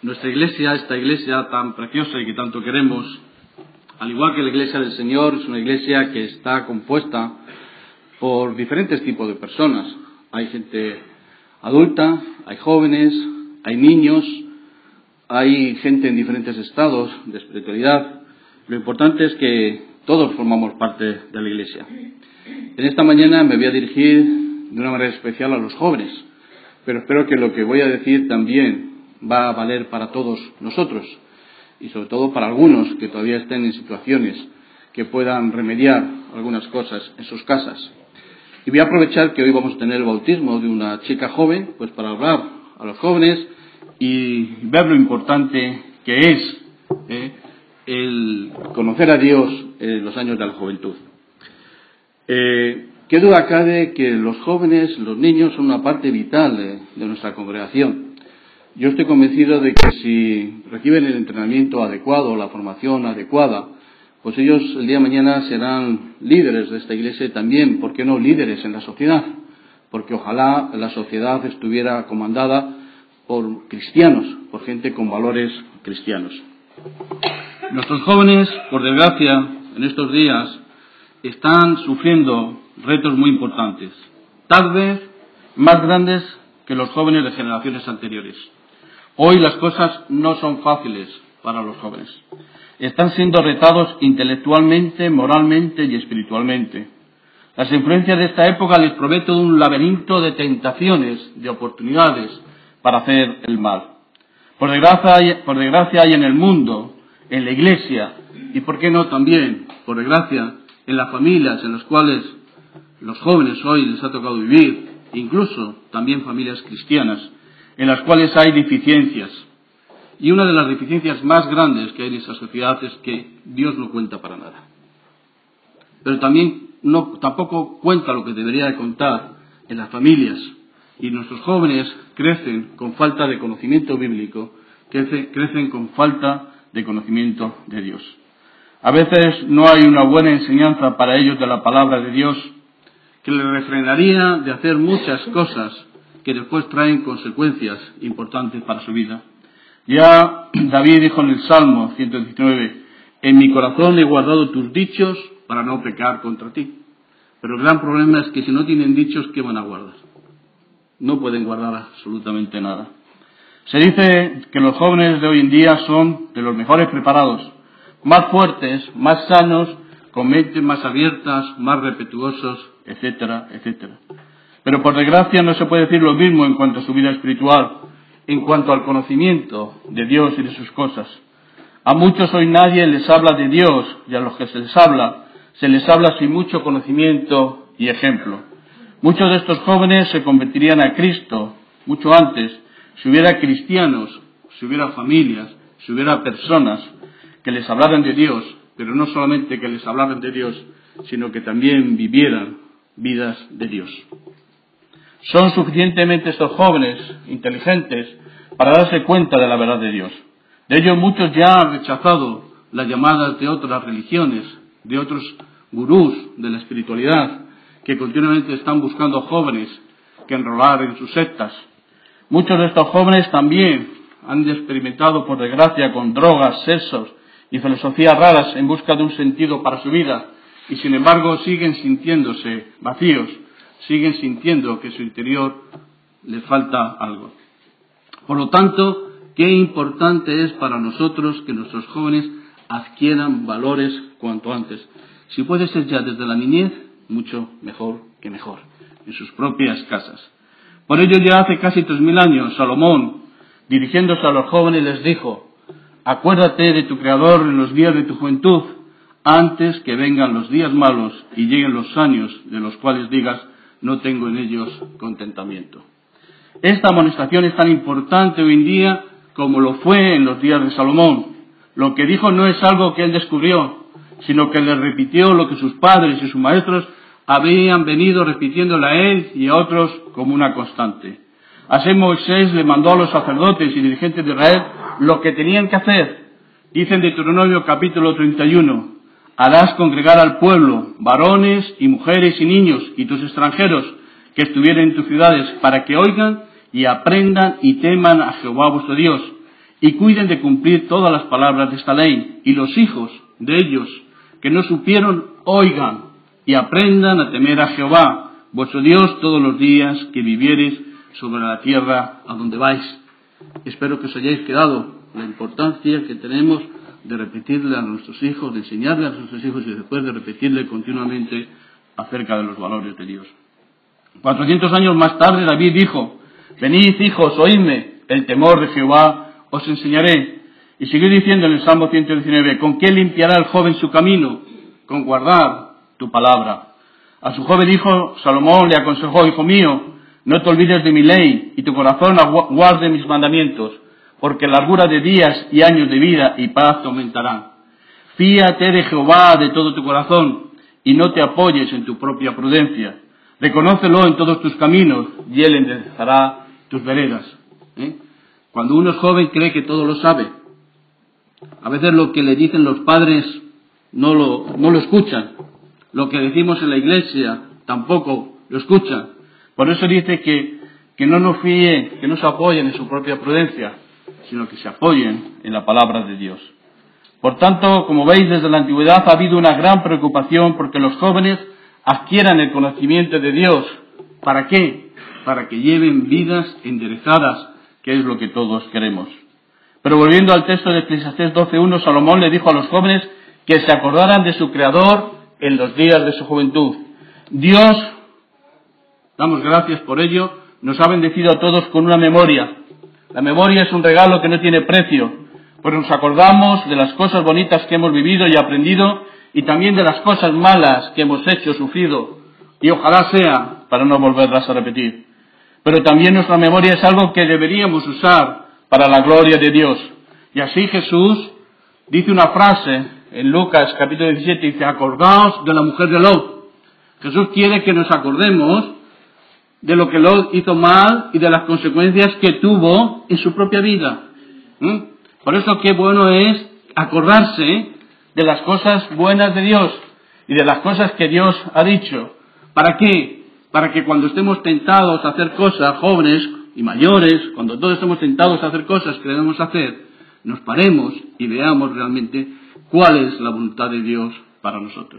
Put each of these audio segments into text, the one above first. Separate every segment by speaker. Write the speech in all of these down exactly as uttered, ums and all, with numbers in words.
Speaker 1: Nuestra iglesia, esta iglesia tan preciosa y que tanto queremos, al igual que la iglesia del Señor, es una iglesia que está compuesta por diferentes tipos de personas. Hay gente adulta, hay jóvenes, hay niños, hay gente en diferentes estados de espiritualidad. Lo importante es que todos formamos parte de la iglesia. En esta mañana me voy a dirigir de una manera especial a los jóvenes, pero espero que lo que voy a decir también va a valer para todos nosotros y sobre todo para algunos que todavía estén en situaciones que puedan remediar algunas cosas en sus casas. Y voy a aprovechar que hoy vamos a tener el bautismo de una chica joven, pues para hablar a los jóvenes y ver lo importante que es eh, el conocer a Dios en los años de la juventud. Eh, qué duda cabe que los jóvenes, los niños, son una parte vital de, de nuestra congregación. Yo estoy convencido de que si reciben el entrenamiento adecuado, la formación adecuada, pues ellos el día de mañana serán líderes de esta iglesia y también, ¿por qué no?, líderes en la sociedad, porque ojalá la sociedad estuviera comandada por cristianos, por gente con valores cristianos. Nuestros jóvenes, por desgracia, en estos días, están sufriendo retos muy importantes, tal vez más grandes que los jóvenes de generaciones anteriores. Hoy las cosas no son fáciles para los jóvenes. Están siendo retados intelectualmente, moralmente y espiritualmente. Las influencias de esta época les proveen todo un laberinto de tentaciones, de oportunidades para hacer el mal. Por desgracia, hay, por desgracia hay en el mundo, en la iglesia y, por qué no también, por desgracia, en las familias en las cuales los jóvenes hoy les ha tocado vivir, incluso también familias cristianas, en las cuales hay deficiencias. Y una de las deficiencias más grandes que hay en esa sociedad es que Dios no cuenta para nada. Pero también no, tampoco cuenta lo que debería de contar en las familias. Y nuestros jóvenes crecen con falta de conocimiento bíblico, crecen, crecen con falta de conocimiento de Dios. A veces no hay una buena enseñanza para ellos de la palabra de Dios que les refrenaría de hacer muchas cosas que después traen consecuencias importantes para su vida. Ya David dijo en el Salmo ciento diecinueve, en mi corazón he guardado tus dichos para no pecar contra ti. Pero el gran problema es que si no tienen dichos, ¿qué van a guardar? No pueden guardar absolutamente nada. Se dice que los jóvenes de hoy en día son de los mejores preparados, más fuertes, más sanos, con mentes más abiertas, más respetuosos, etcétera, etcétera. Pero por desgracia no se puede decir lo mismo en cuanto a su vida espiritual, en cuanto al conocimiento de Dios y de sus cosas. A muchos hoy nadie les habla de Dios y a los que se les habla, se les habla sin mucho conocimiento y ejemplo. Muchos de estos jóvenes se convertirían a Cristo mucho antes si hubiera cristianos, si hubiera familias, si hubiera personas que les hablaran de Dios, pero no solamente que les hablaran de Dios, sino que también vivieran vidas de Dios. Son suficientemente estos jóvenes inteligentes para darse cuenta de la verdad de Dios. De ellos muchos ya han rechazado las llamadas de otras religiones, de otros gurús de la espiritualidad, que continuamente están buscando jóvenes que enrolar en sus sectas. Muchos de estos jóvenes también han experimentado, por desgracia, con drogas, sexos y filosofías raras en busca de un sentido para su vida, y sin embargo siguen sintiéndose vacíos, siguen sintiendo que en su interior les falta algo. Por lo tanto, qué importante es para nosotros que nuestros jóvenes adquieran valores cuanto antes. Si puede ser ya desde la niñez, mucho mejor que mejor, en sus propias casas. Por ello, ya hace casi tres mil años, Salomón, dirigiéndose a los jóvenes, les dijo, acuérdate de tu Creador en los días de tu juventud, antes que vengan los días malos y lleguen los años de los cuales digas, no tengo en ellos contentamiento. Esta amonestación es tan importante hoy en día como lo fue en los días de Salomón. Lo que dijo no es algo que él descubrió, sino que le repitió lo que sus padres y sus maestros habían venido repitiéndole a él y a otros como una constante. Así Moisés le mandó a los sacerdotes y dirigentes de Israel lo que tenían que hacer. Dice en Deuteronomio capítulo treinta y uno, harás congregar al pueblo, varones y mujeres y niños y tus extranjeros que estuvieran en tus ciudades, para que oigan y aprendan y teman a Jehová vuestro Dios, y cuiden de cumplir todas las palabras de esta ley. Y los hijos de ellos que no supieron, oigan y aprendan a temer a Jehová, vuestro Dios, todos los días que viviereis sobre la tierra a donde vais. Espero que os hayáis quedado la importancia que tenemos de repetirle a nuestros hijos, de enseñarle a nuestros hijos y después de repetirle continuamente acerca de los valores de Dios. Cuatrocientos años más tarde David dijo: venid, hijos, oídme, el temor de Jehová os enseñaré. Y siguió diciendo en el Salmo ciento diecinueve: ¿con qué limpiará el joven su camino? Con guardar tu palabra. A su joven hijo Salomón le aconsejó: hijo mío, no te olvides de mi ley, y tu corazón guarde mis mandamientos, porque largura de días y años de vida y paz te aumentarán. Fíate de Jehová de todo tu corazón, y no te apoyes en tu propia prudencia. Reconócelo en todos tus caminos, y él enderezará tus veredas. ¿Eh? Cuando uno es joven cree que todo lo sabe. A veces lo que le dicen los padres no lo, no lo escuchan. Lo que decimos en la iglesia tampoco lo escuchan. Por eso dice que, que no nos fíen, que no se apoyen en su propia prudencia, sino que se apoyen en la palabra de Dios. Por tanto, como veis, desde la antigüedad ha habido una gran preocupación porque los jóvenes adquieran el conocimiento de Dios. ¿Para qué? Para que lleven vidas enderezadas, que es lo que todos queremos. Pero volviendo al texto de Eclesiastés doce uno, Salomón le dijo a los jóvenes que se acordaran de su Creador en los días de su juventud. Dios, damos gracias por ello, nos ha bendecido a todos con una memoria. La memoria es un regalo que no tiene precio, pues nos acordamos de las cosas bonitas que hemos vivido y aprendido, y también de las cosas malas que hemos hecho, sufrido, y ojalá sea para no volverlas a repetir. Pero también nuestra memoria es algo que deberíamos usar para la gloria de Dios. Y así Jesús dice una frase en Lucas capítulo diecisiete, dice: acordaos de la mujer de Lot. Jesús quiere que nos acordemos de lo que Lot hizo mal y de las consecuencias que tuvo en su propia vida. ¿Mm? Por eso qué bueno es acordarse de las cosas buenas de Dios y de las cosas que Dios ha dicho. ¿Para qué? Para que cuando estemos tentados a hacer cosas, jóvenes y mayores, cuando todos estemos tentados a hacer cosas que debemos hacer, nos paremos y veamos realmente cuál es la voluntad de Dios para nosotros.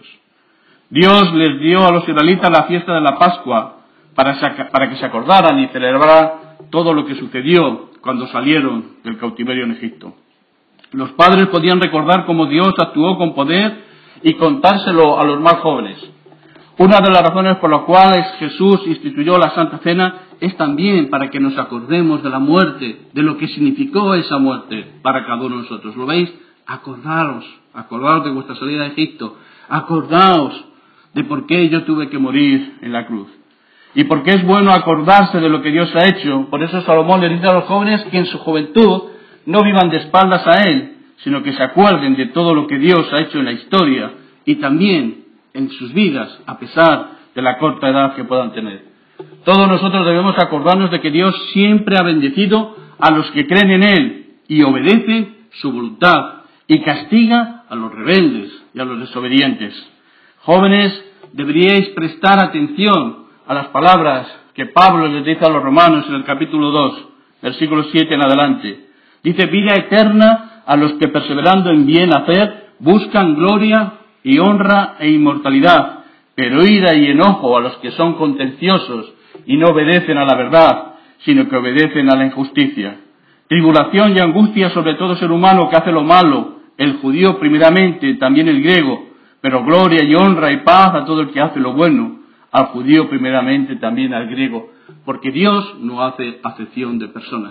Speaker 1: Dios les dio a los israelitas la fiesta de la Pascua para, saca, para que se acordaran y celebraran todo lo que sucedió cuando salieron del cautiverio en Egipto. Los padres podían recordar cómo Dios actuó con poder y contárselo a los más jóvenes. Una de las razones por las cuales Jesús instituyó la Santa Cena es también para que nos acordemos de la muerte, de lo que significó esa muerte para cada uno de nosotros. ¿Lo veis? Acordaros, acordaos de vuestra salida de Egipto, acordaos de por qué yo tuve que morir en la cruz. Y porque es bueno acordarse de lo que Dios ha hecho. Por eso Salomón le dice a los jóvenes que en su juventud no vivan de espaldas a Él, sino que se acuerden de todo lo que Dios ha hecho en la historia y también en sus vidas, a pesar de la corta edad que puedan tener. Todos nosotros debemos acordarnos de que Dios siempre ha bendecido a los que creen en Él y obedecen su voluntad y castiga a los rebeldes y a los desobedientes. Jóvenes, deberíais prestar atención a las palabras que Pablo les dice a los romanos en el capítulo dos, versículo siete en adelante. Dice: vida eterna a los que perseverando en bien hacer buscan gloria y honra e inmortalidad, pero ira y enojo a los que son contenciosos y no obedecen a la verdad, sino que obedecen a la injusticia. Tribulación y angustia sobre todo ser humano que hace lo malo, el judío primeramente, también el griego, pero gloria y honra y paz a todo el que hace lo bueno, al judío primeramente, también al griego, porque Dios no hace acepción de personas.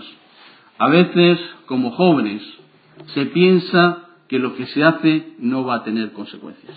Speaker 1: A veces, como jóvenes, se piensa que lo que se hace no va a tener consecuencias.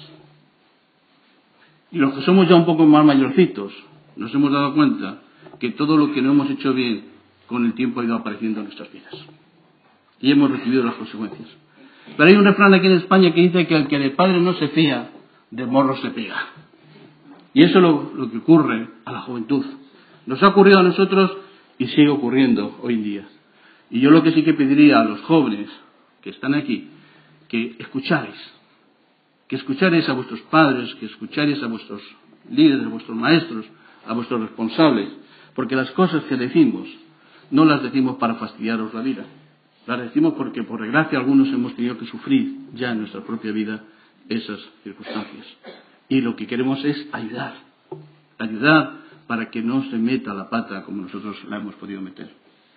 Speaker 1: Y los que somos ya un poco más mayorcitos, nos hemos dado cuenta que todo lo que no hemos hecho bien, con el tiempo ha ido apareciendo en nuestras vidas. Y hemos recibido las consecuencias. Pero hay un refrán aquí en España que dice que el que de padre no se fía, de morro se pega. Y eso es lo, lo que ocurre a la juventud. Nos ha ocurrido a nosotros y sigue ocurriendo hoy en día. Y yo lo que sí que pediría a los jóvenes que están aquí, que escucháis, que escucharéis a vuestros padres, que escucharéis a vuestros líderes, a vuestros maestros, a vuestros responsables, porque las cosas que decimos no las decimos para fastidiaros la vida, Las decimos porque por desgracia algunos hemos tenido que sufrir ya en nuestra propia vida esas circunstancias. Y lo que queremos es ayudar, ayudar para que no se meta la pata como nosotros la hemos podido meter.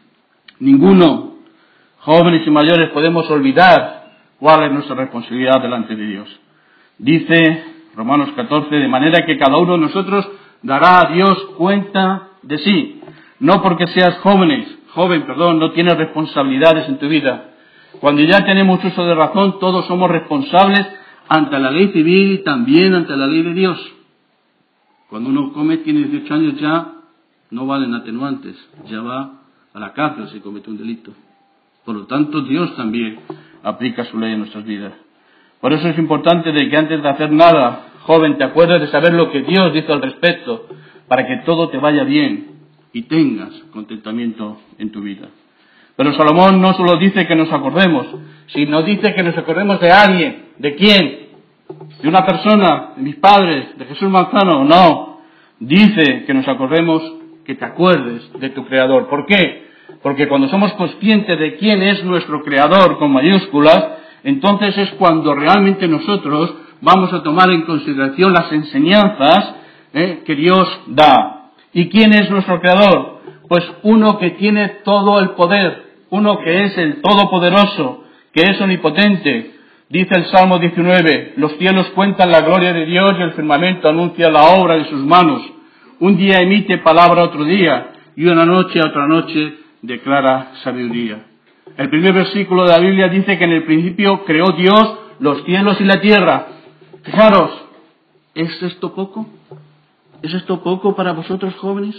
Speaker 1: Ninguno, jóvenes y mayores, podemos olvidar cuál es nuestra responsabilidad delante de Dios. Dice Romanos catorce, de manera que cada uno de nosotros dará a Dios cuenta de sí. No porque seas jóvenes, joven, perdón, no tienes responsabilidades en tu vida. Cuando ya tenemos uso de razón, todos somos responsables ante la ley civil y también ante la ley de Dios. Cuando uno come, tiene dieciocho años, ya no valen atenuantes, ya va a la cárcel si comete un delito. Por lo tanto, Dios también aplica su ley en nuestras vidas. Por eso es importante de que antes de hacer nada, joven, te acuerdes de saber lo que Dios dice al respecto, para que todo te vaya bien y tengas contentamiento en tu vida. Pero Salomón no solo dice que nos acordemos, sino dice que nos acordemos de alguien. ¿De quién? ¿De una persona? ¿De mis padres? ¿De Jesús Manzano? No. Dice que nos acordemos, que te acuerdes de tu Creador. ¿Por qué? Porque cuando somos conscientes de quién es nuestro Creador, con mayúsculas, entonces es cuando realmente nosotros vamos a tomar en consideración las enseñanzas eh, que Dios da. ¿Y quién es nuestro Creador? Pues uno que tiene todo el poder, uno que es el Todopoderoso, que es omnipotente. Dice el Salmo diecinueve, los cielos cuentan la gloria de Dios y el firmamento anuncia la obra de sus manos. Un día emite palabra a otro día y una noche a otra noche declara sabiduría. El primer versículo de la Biblia dice que en el principio creó Dios los cielos y la tierra. Fijaros, ¿es esto poco? ¿Es esto poco para vosotros, jóvenes?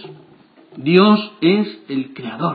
Speaker 1: Dios es el Creador,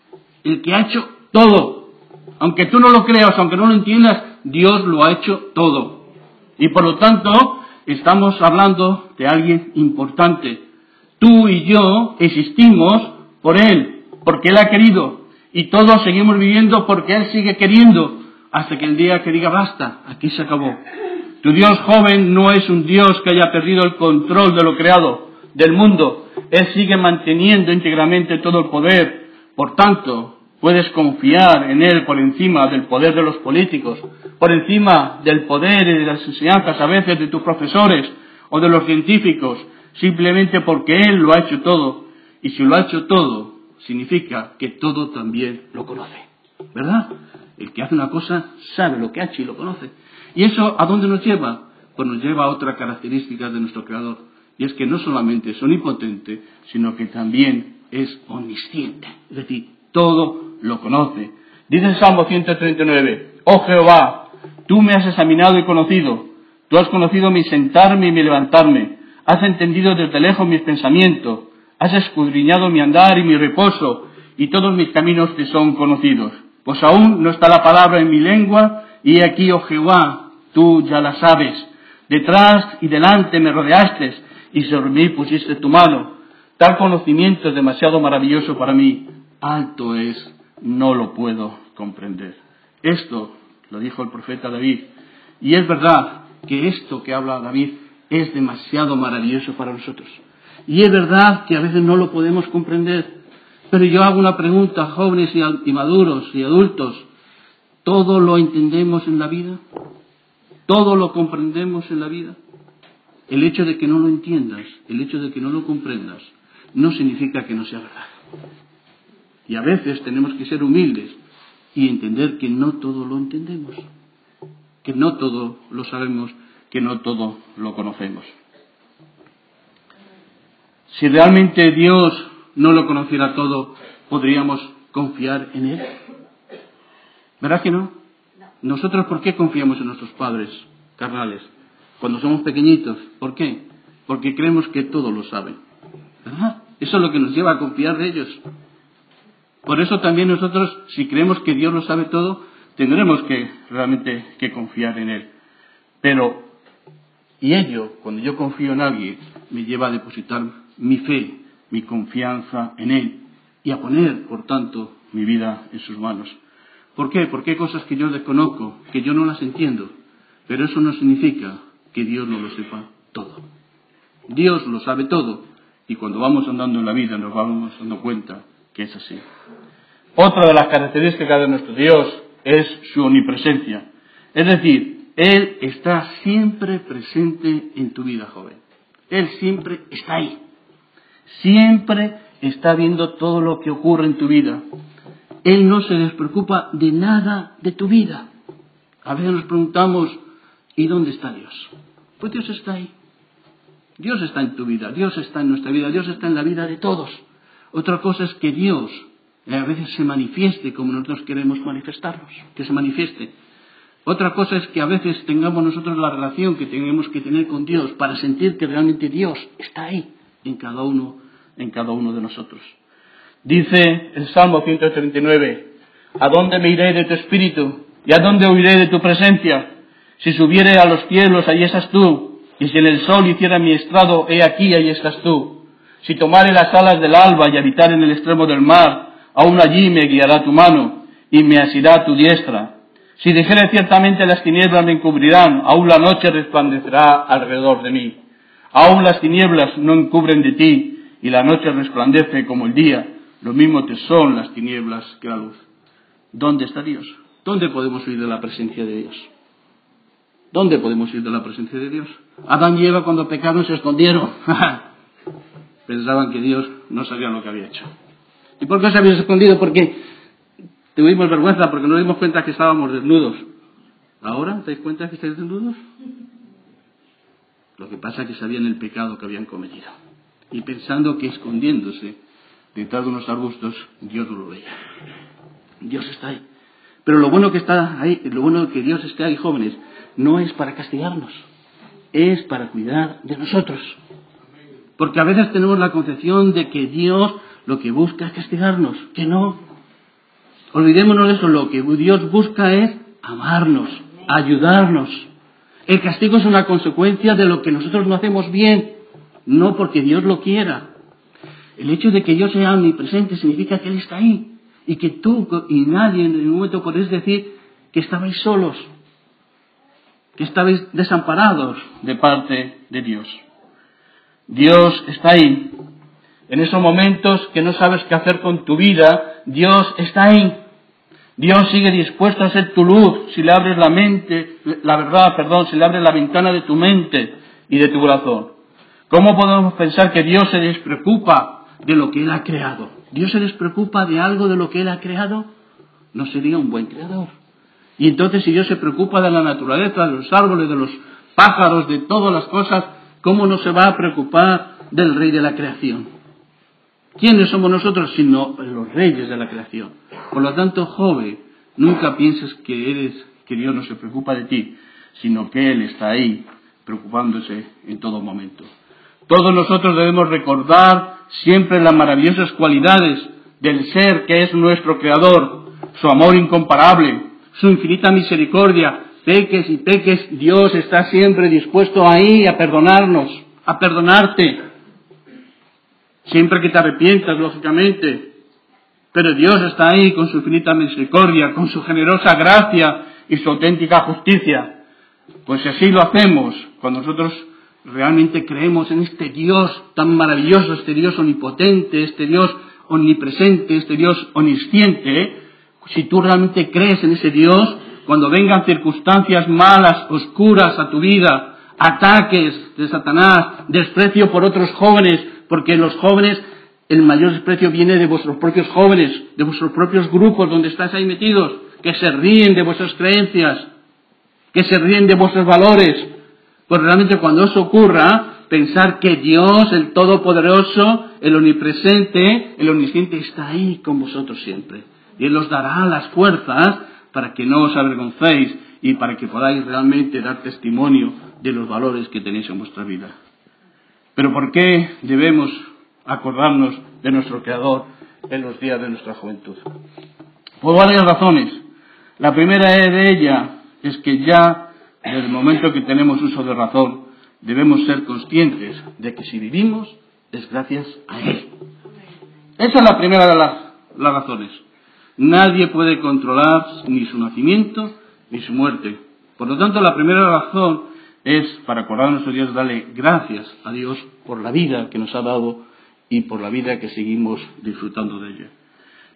Speaker 1: el que ha hecho todo. Aunque tú no lo creas, aunque no lo entiendas, Dios lo ha hecho todo. Y por lo tanto, estamos hablando de alguien importante. Tú y yo existimos por Él, porque Él ha querido. Y todos seguimos viviendo porque Él sigue queriendo, hasta que el día que diga basta, aquí se acabó. Tu Dios, joven, no es un Dios que haya perdido el control de lo creado, del mundo. Él sigue manteniendo íntegramente todo el poder. Por tanto, puedes confiar en Él por encima del poder de los políticos, por encima del poder y de las enseñanzas a veces de tus profesores o de los científicos, simplemente porque Él lo ha hecho todo. Y si lo ha hecho todo, significa que todo también lo conoce, ¿verdad? El que hace una cosa sabe lo que ha hecho y lo conoce. ¿Y eso a dónde nos lleva? Pues nos lleva a otra característica de nuestro Creador. Y es que no solamente es omnipotente, sino que también es omnisciente. Es decir, todo lo conoce. Dice el Salmo ciento treinta y nueve, oh Jehová, tú me has examinado y conocido. Tú has conocido mi sentarme y mi levantarme. Has entendido desde lejos mis pensamientos. Has escudriñado mi andar y mi reposo, y todos mis caminos te son conocidos. Pues aún no está la palabra en mi lengua, y aquí, oh Jehová, tú ya la sabes. Detrás y delante me rodeaste, y sobre mí pusiste tu mano. Tal conocimiento es demasiado maravilloso para mí. Alto es, no lo puedo comprender. Esto lo dijo el profeta David. Y es verdad que esto que habla David es demasiado maravilloso para nosotros. Y es verdad que a veces no lo podemos comprender. Pero yo hago una pregunta, jóvenes y maduros y adultos. ¿Todo lo entendemos en la vida? ¿Todo lo comprendemos en la vida? El hecho de que no lo entiendas, el hecho de que no lo comprendas, no significa que no sea verdad. Y a veces tenemos que ser humildes y entender que no todo lo entendemos, que no todo lo sabemos, que no todo lo conocemos. Si realmente Dios no lo conociera todo, ¿podríamos confiar en Él? ¿Verdad que no? Nosotros, ¿por qué confiamos en nuestros padres carnales? Cuando somos pequeñitos, ¿por qué? Porque creemos que todo lo saben, ¿verdad? Eso es lo que nos lleva a confiar de ellos. Por eso también nosotros, si creemos que Dios lo sabe todo, tendremos que realmente que confiar en Él. Pero, y ello, cuando yo confío en alguien, me lleva a depositar mi fe, mi confianza en Él, y a poner, por tanto, mi vida en sus manos. ¿Por qué? Porque hay cosas que yo desconozco, que yo no las entiendo, pero eso no significa que Dios no lo sepa todo. Dios lo sabe todo, y cuando vamos andando en la vida nos vamos dando cuenta que es así. Otra de las características de nuestro Dios es su omnipresencia. Es decir, Él está siempre presente en tu vida, joven. Él siempre está ahí. Siempre está viendo todo lo que ocurre en tu vida. Él no se despreocupa de nada de tu vida. A veces nos preguntamos, ¿y dónde está Dios? Pues Dios está ahí. Dios está en tu vida, Dios está en nuestra vida, Dios está en la vida de todos. Otra cosa es que Dios a veces se manifieste como nosotros queremos manifestarnos, que se manifieste. Otra cosa es que a veces tengamos nosotros la relación que tenemos que tener con Dios para sentir que realmente Dios está ahí en cada uno, en cada uno de nosotros. Dice el Salmo ciento treinta y nueve, ¿a dónde me iré de tu espíritu? ¿Y a dónde huiré de tu presencia? Si subiere a los cielos, allí estás tú. Y si en el sol hiciera mi estrado, he aquí, ahí estás tú. Si tomare las alas del alba y habitar en el extremo del mar, aún allí me guiará tu mano y me asirá tu diestra. Si dijere ciertamente las tinieblas me encubrirán, aún la noche resplandecerá alrededor de mí. Aún las tinieblas no encubren de ti, y la noche resplandece como el día. Lo mismo te son las tinieblas que la luz. ¿Dónde está Dios? ¿Dónde podemos huir de la presencia de Dios? ¿Dónde podemos ir de la presencia de Dios? Adán y Eva cuando pecaron se escondieron. Pensaban que Dios no sabía lo que había hecho. ¿Y por qué se habían escondido? Porque tuvimos vergüenza, porque nos dimos cuenta que estábamos desnudos. ¿Ahora os dais cuenta que estáis desnudos? Lo que pasa es que sabían el pecado que habían cometido. Y pensando que escondiéndose detrás de unos arbustos, Dios no lo veía. Dios está ahí. Pero lo bueno que está ahí, lo bueno que Dios esté ahí, jóvenes, no es para castigarnos, es para cuidar de nosotros. Porque a veces tenemos la concepción de que Dios lo que busca es castigarnos, que no. Olvidémonos de eso, lo que Dios busca es amarnos, ayudarnos. El castigo es una consecuencia de lo que nosotros no hacemos bien, no porque Dios lo quiera. El hecho de que Dios sea omnipresente significa que Él está ahí, y que tú y nadie en ningún momento podéis decir que estabais solos, que estabais desamparados de parte de Dios. Dios está ahí. En esos momentos que no sabes qué hacer con tu vida, Dios está ahí. Dios sigue dispuesto a ser tu luz si le abres la mente, la verdad, perdón, si le abres la ventana de tu mente y de tu corazón. ¿Cómo podemos pensar que Dios se despreocupa de lo que Él ha creado? ¿Dios se despreocupa de algo de lo que Él ha creado? No sería un buen creador. Y entonces, si Dios se preocupa de la naturaleza, de los árboles, de los pájaros, de todas las cosas, ¿cómo no se va a preocupar del Rey de la creación? ¿Quiénes somos nosotros sino los reyes de la creación? Por lo tanto, joven, nunca pienses que eres, que Dios no se preocupa de ti, sino que Él está ahí, preocupándose en todo momento. Todos nosotros debemos recordar siempre las maravillosas cualidades del ser que es nuestro Creador, su amor incomparable, su infinita misericordia. Peques y peques, Dios está siempre dispuesto ahí a perdonarnos, a perdonarte. Siempre que te arrepientas, lógicamente. Pero Dios está ahí con su infinita misericordia, con su generosa gracia y su auténtica justicia. Pues si así lo hacemos, cuando nosotros realmente creemos en este Dios tan maravilloso, este Dios omnipotente, este Dios omnipresente, este Dios omnisciente, si tú realmente crees en ese Dios, cuando vengan circunstancias malas, oscuras a tu vida, ataques de Satanás, desprecio por otros jóvenes, porque los jóvenes, el mayor desprecio viene de vuestros propios jóvenes, de vuestros propios grupos donde estáis ahí metidos, que se ríen de vuestras creencias, que se ríen de vuestros valores. Pues realmente cuando eso ocurra, pensar que Dios, el Todopoderoso, el Omnipresente, el Omnisciente, está ahí con vosotros siempre. Y Él os dará las fuerzas para que no os avergoncéis y para que podáis realmente dar testimonio de los valores que tenéis en vuestra vida. Pero ¿por qué debemos acordarnos de nuestro Creador en los días de nuestra juventud? Por varias razones. La primera de ellas es que ya desde el momento que tenemos uso de razón debemos ser conscientes de que si vivimos es gracias a Él. Esa es la primera de las, las razones. Nadie puede controlar ni su nacimiento ni su muerte. Por lo tanto, la primera razón es para acordarnos de Dios, darle gracias a Dios por la vida que nos ha dado y por la vida que seguimos disfrutando de ella.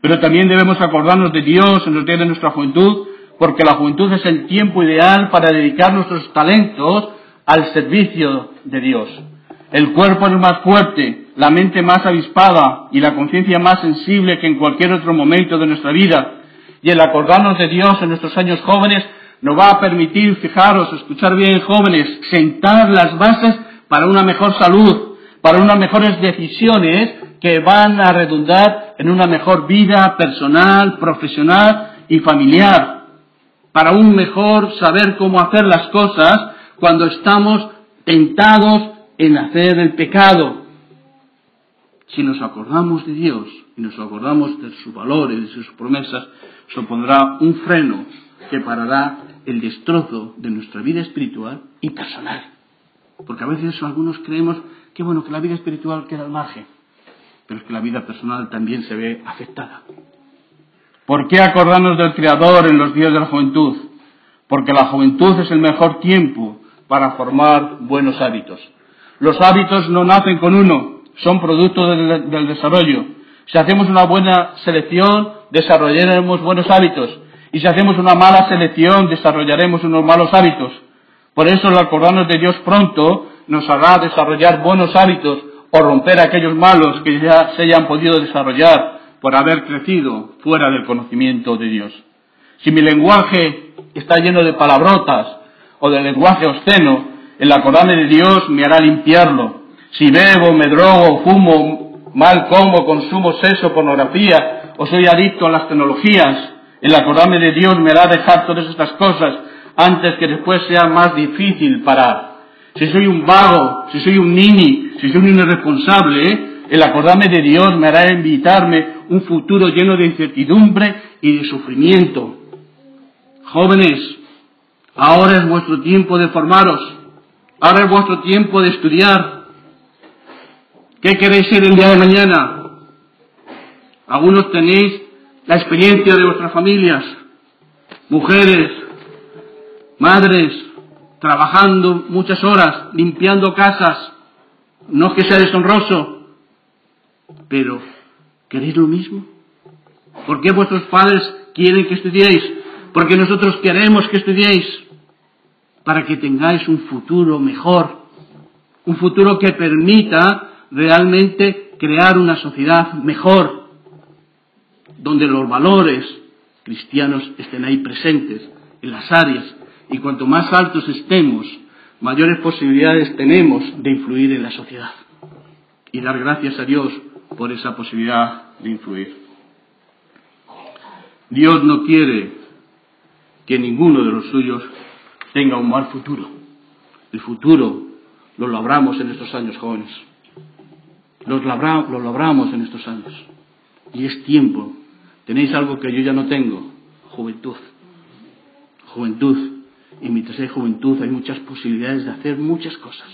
Speaker 1: Pero también debemos acordarnos de Dios en los días de nuestra juventud, porque la juventud es el tiempo ideal para dedicar nuestros talentos al servicio de Dios. El cuerpo es más fuerte, la mente más avispada y la conciencia más sensible que en cualquier otro momento de nuestra vida. Y el acordarnos de Dios en nuestros años jóvenes nos va a permitir, fijaros, escuchar bien, jóvenes, sentar las bases para una mejor salud, para unas mejores decisiones que van a redundar en una mejor vida personal, profesional y familiar, para un mejor saber cómo hacer las cosas cuando estamos tentados en hacer el pecado. Si nos acordamos de Dios y nos acordamos de sus valores, de sus promesas, supondrá un freno que parará el destrozo de nuestra vida espiritual y personal. Porque a veces algunos creemos que bueno, que la vida espiritual queda al margen, pero es que la vida personal también se ve afectada. ¿Por qué acordarnos del Creador en los días de la juventud? Porque la juventud es el mejor tiempo para formar buenos hábitos. Los hábitos no nacen con uno, son producto del, del desarrollo. Si hacemos una buena selección, desarrollaremos buenos hábitos. Y si hacemos una mala selección, desarrollaremos unos malos hábitos. Por eso el acordarnos de Dios pronto nos hará desarrollar buenos hábitos o romper aquellos malos que ya se hayan podido desarrollar por haber crecido fuera del conocimiento de Dios. Si mi lenguaje está lleno de palabrotas o de lenguaje obsceno, el acordarme de Dios me hará limpiarlo. Si bebo, me drogo, fumo, mal como, consumo sexo, pornografía o soy adicto a las tecnologías, el acordarme de Dios me hará dejar todas estas cosas antes que después sea más difícil parar. Si soy un vago, si soy un nini, si soy un irresponsable, ¿eh? el acordarme de Dios me hará evitarme un futuro lleno de incertidumbre y de sufrimiento. Jóvenes, ahora es vuestro tiempo de formaros, ahora es vuestro tiempo de estudiar. ¿Qué queréis ser el día de mañana? Algunos tenéis la experiencia de vuestras familias, mujeres, madres, trabajando muchas horas, limpiando casas. No es que sea deshonroso, pero ¿queréis lo mismo? ¿Por qué vuestros padres quieren que estudiéis? Porque nosotros queremos que estudiéis, para que tengáis un futuro mejor, un futuro que permita realmente crear una sociedad mejor, donde los valores cristianos estén ahí presentes, en las áreas, y cuanto más altos estemos, mayores posibilidades tenemos de influir en la sociedad. Y dar gracias a Dios por esa posibilidad de influir. Dios no quiere que ninguno de los suyos tenga un mal futuro. El futuro lo labramos en estos años, jóvenes. Lo labra, lo labramos en estos años. Y es tiempo. Tenéis algo que yo ya no tengo. Juventud. Juventud. Y mientras hay juventud hay muchas posibilidades de hacer muchas cosas.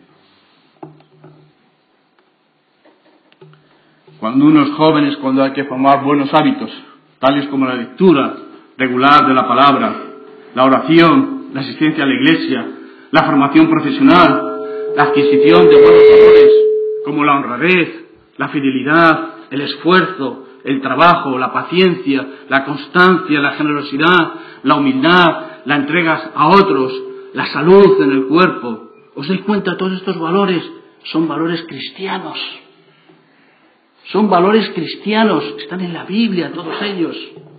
Speaker 1: Cuando uno es joven es cuando hay que formar buenos hábitos, tales como la lectura regular de la palabra, la oración, la asistencia a la iglesia, la formación profesional, la adquisición de buenos valores, como la honradez, la fidelidad, el esfuerzo, el trabajo, la paciencia, la constancia, la generosidad, la humildad, la entrega a otros, la salud en el cuerpo. ¿Os dais cuenta? Todos estos valores son valores cristianos. Son valores cristianos, están en la Biblia todos ellos.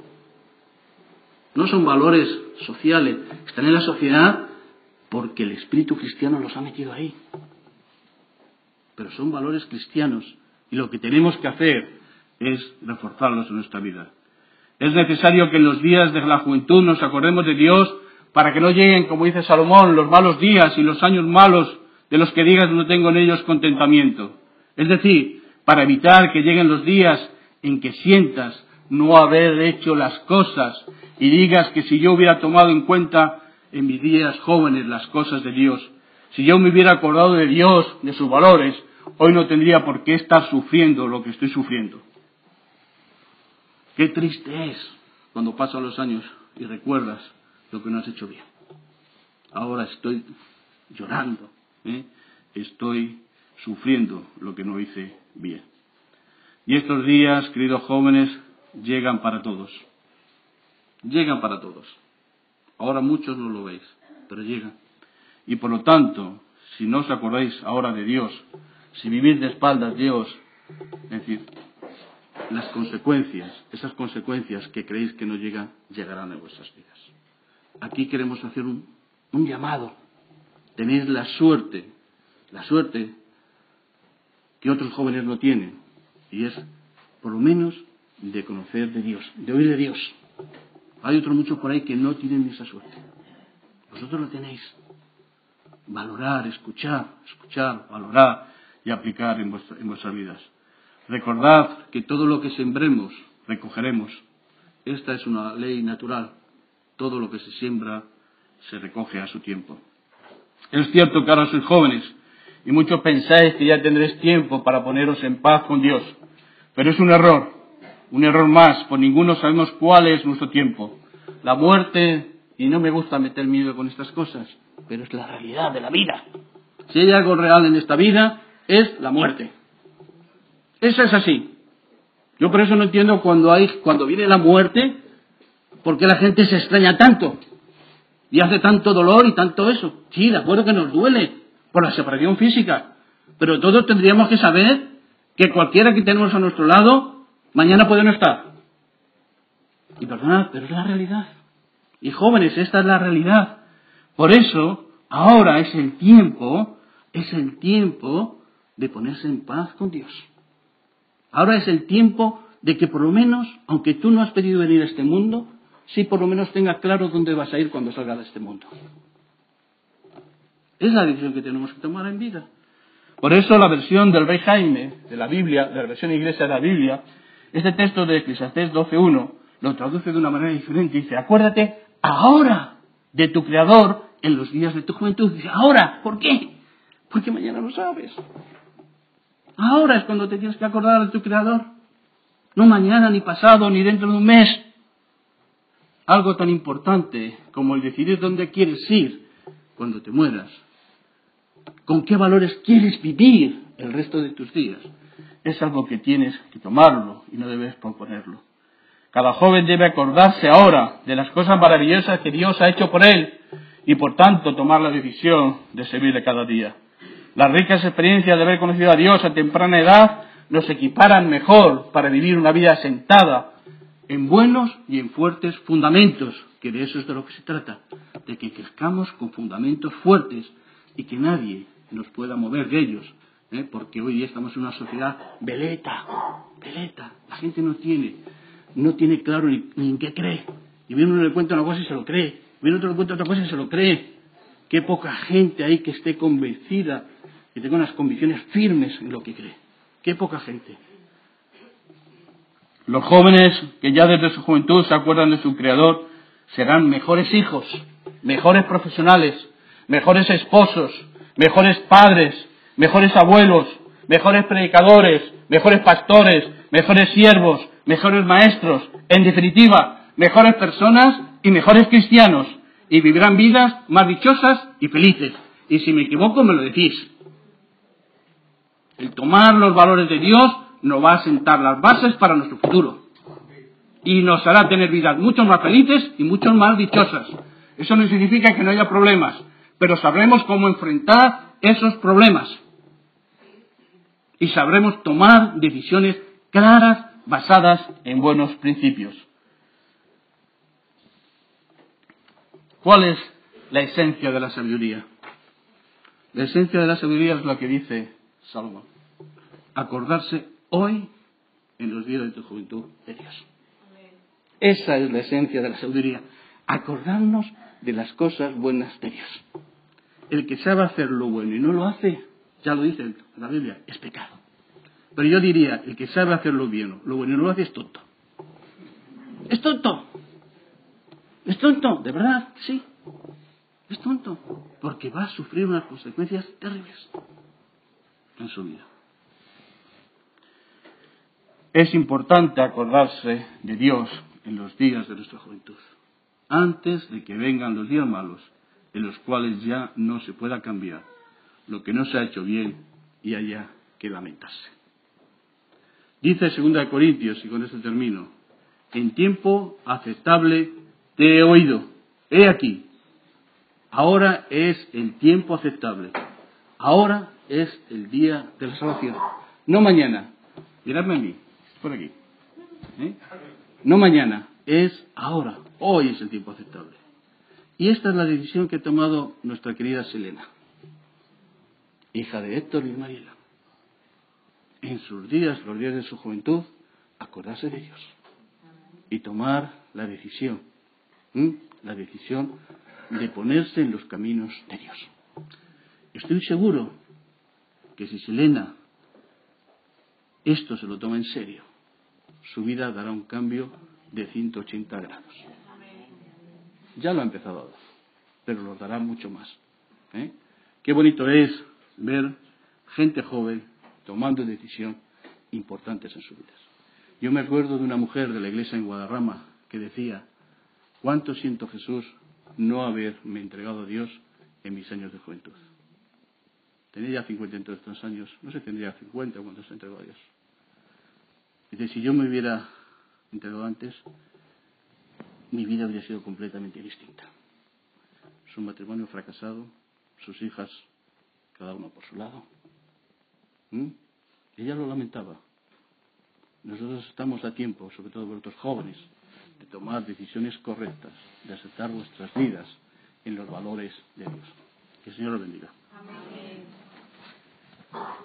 Speaker 1: No son valores sociales, están en la sociedad porque el espíritu cristiano los ha metido ahí. Pero son valores cristianos y lo que tenemos que hacer es reforzarlos en nuestra vida. Es necesario que en los días de la juventud nos acordemos de Dios para que no lleguen, como dice Salomón, los malos días y los años malos de los que digas no tengo en ellos contentamiento. Es decir, para evitar que lleguen los días en que sientas no haber hecho las cosas y digas que si yo hubiera tomado en cuenta en mis días jóvenes las cosas de Dios, si yo me hubiera acordado de Dios, de sus valores, hoy no tendría por qué estar sufriendo lo que estoy sufriendo. Qué triste es cuando pasan los años y recuerdas lo que no has hecho bien. Ahora estoy llorando, ¿eh? estoy sufriendo lo que no hice bien. Y estos días, queridos jóvenes, llegan para todos. Llegan para todos. Ahora muchos no lo veis, pero llegan. Y por lo tanto, si no os acordáis ahora de Dios, si vivís de espaldas a Dios, es decir, las consecuencias, esas consecuencias que creéis que no llegan, llegarán en vuestras vidas. Aquí queremos hacer un, un llamado. Tenéis la suerte, la suerte que otros jóvenes no tienen, y es, por lo menos, de conocer de Dios, de oír de Dios. Hay otros muchos por ahí que no tienen esa suerte. Vosotros lo tenéis. Valorar, escuchar, escuchar, valorar y aplicar en, vuestra, en vuestras vidas. Recordad que todo lo que sembremos, recogeremos. Esta es una ley natural. Todo lo que se siembra, se recoge a su tiempo. Es cierto que ahora sois jóvenes y muchos pensáis que ya tendréis tiempo para poneros en paz con Dios. Pero es un error, un error más, por ninguno sabemos cuál es nuestro tiempo. La muerte, y no me gusta meter miedo con estas cosas, pero es la realidad de la vida. Si hay algo real en esta vida, es la muerte. Eso es así. Yo por eso no entiendo cuando hay, cuando viene la muerte, por qué la gente se extraña tanto y hace tanto dolor y tanto eso. Sí, de acuerdo que nos duele por la separación física, pero todos tendríamos que saber que cualquiera que tenemos a nuestro lado, mañana puede no estar. Y perdonad, pero es la realidad. Y jóvenes, esta es la realidad. Por eso, ahora es el tiempo, es el tiempo de ponerse en paz con Dios. Ahora es el tiempo de que por lo menos, aunque tú no has pedido venir a este mundo, sí por lo menos tengas claro dónde vas a ir cuando salgas de este mundo. Es la decisión que tenemos que tomar en vida. Por eso la versión del Rey Jaime, de la Biblia, de la versión iglesia de la Biblia, este texto de Eclesiastés doce uno, lo traduce de una manera diferente. Dice, acuérdate ahora de tu Creador en los días de tu juventud. Dice, ahora, ¿por qué? Porque mañana no sabes. Ahora es cuando te tienes que acordar de tu Creador. No mañana, ni pasado, ni dentro de un mes. Algo tan importante como el decidir dónde quieres ir cuando te mueras. ¿Con qué valores quieres vivir el resto de tus días? Es algo que tienes que tomarlo y no debes posponerlo. Cada joven debe acordarse ahora de las cosas maravillosas que Dios ha hecho por él y por tanto tomar la decisión de servirle cada día. Las ricas experiencias de haber conocido a Dios a temprana edad nos equiparan mejor para vivir una vida asentada en buenos y en fuertes fundamentos, que de eso es de lo que se trata, de que crezcamos con fundamentos fuertes y que nadie nos pueda mover de ellos, ¿eh? Porque hoy día estamos en una sociedad veleta, veleta, la gente no tiene, no tiene claro ni, ni en qué cree, y viene uno le cuenta una cosa y se lo cree, viene otro le cuenta otra cosa y se lo cree. Qué poca gente hay que esté convencida, que tenga unas convicciones firmes en lo que cree, qué poca gente. Los jóvenes que ya desde su juventud se acuerdan de su Creador serán mejores hijos, mejores profesionales, mejores esposos, mejores padres, mejores abuelos, mejores predicadores, mejores pastores, mejores siervos, mejores maestros, en definitiva, mejores personas y mejores cristianos, y vivirán vidas más dichosas y felices. Y si me equivoco, me lo decís. El tomar los valores de Dios nos va a sentar las bases para nuestro futuro. Y nos hará tener vidas mucho más felices y mucho más dichosas. Eso no significa que no haya problemas, pero sabremos cómo enfrentar esos problemas. Y sabremos tomar decisiones claras, basadas en buenos principios. ¿Cuál es la esencia de la sabiduría? La esencia de la sabiduría es lo que dice Salomón. Acordarse hoy, en los días de tu juventud, de Dios. Esa es la esencia de la sabiduría. Acordarnos de las cosas buenas de Dios. El que sabe hacer lo bueno y no lo hace, ya lo dice la Biblia, es pecado. Pero yo diría, el que sabe hacer lo bien, lo bueno y no lo hace, es tonto. Es tonto. Es tonto, de verdad, sí. Es tonto. Porque va a sufrir unas consecuencias terribles en su vida. Es importante acordarse de Dios en los días de nuestra juventud, antes de que vengan los días malos, en los cuales ya no se pueda cambiar lo que no se ha hecho bien y haya que lamentarse. Dice segunda de Corintios, y con esto termino, en tiempo aceptable te he oído. He aquí, ahora es el tiempo aceptable. Ahora es el día de la salvación. No mañana. Miradme a mí, por aquí. ¿Eh? No mañana, es ahora. Hoy es el tiempo aceptable. Y esta es la decisión que ha tomado nuestra querida Selena, hija de Héctor y Mariela. En sus días, los días de su juventud, acordarse de Dios y tomar la decisión, ¿eh? la decisión de ponerse en los caminos de Dios. Estoy seguro que si Selena esto se lo toma en serio, su vida dará un cambio de ciento ochenta grados. Ya lo ha empezado a dar, pero lo dará mucho más. ¿eh? Qué bonito es ver gente joven tomando decisiones importantes en sus vidas. Yo me acuerdo de una mujer de la iglesia en Guadarrama que decía: cuánto siento, Jesús, no haberme entregado a Dios en mis años de juventud. Tenía ya cincuenta y tres años, no sé, tendría cincuenta cuando se entregó a Dios. Dice, si yo me hubiera entregado antes, mi vida habría sido completamente distinta. Su matrimonio fracasado, sus hijas, cada uno por su lado. ¿Mm? Ella lo lamentaba. Nosotros estamos a tiempo, sobre todo vosotros jóvenes, de tomar decisiones correctas, de aceptar vuestras vidas en los valores de Dios. Que el Señor los bendiga.
Speaker 2: Amén.